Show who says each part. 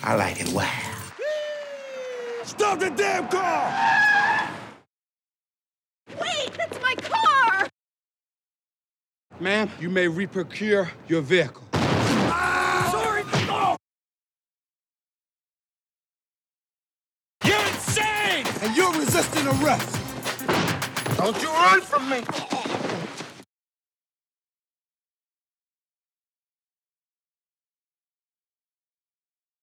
Speaker 1: I like it wild.
Speaker 2: Stop the damn car!
Speaker 3: Wait, that's my car!
Speaker 2: Ma'am, you may re-procure your vehicle. Sorry! Oh. You're insane! And you're resisting arrest.
Speaker 1: Don't you run from me.